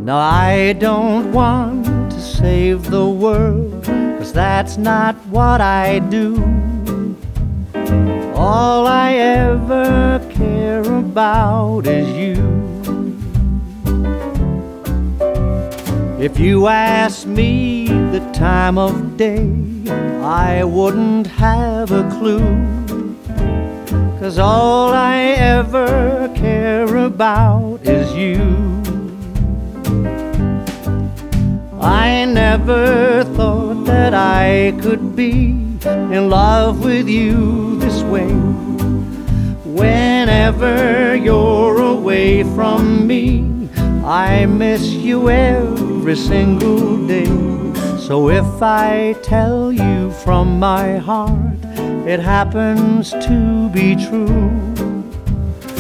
No, I don't want to save the world, 'cause that's not what I do. All I ever care about is you. If you asked me the time of day, I wouldn't have a clue, 'cause all I ever care about is you. I never thought that I could be in love with you this way. Whenever you're away from me, I miss you every single day. So if I tell you from my heart, it happens to be true.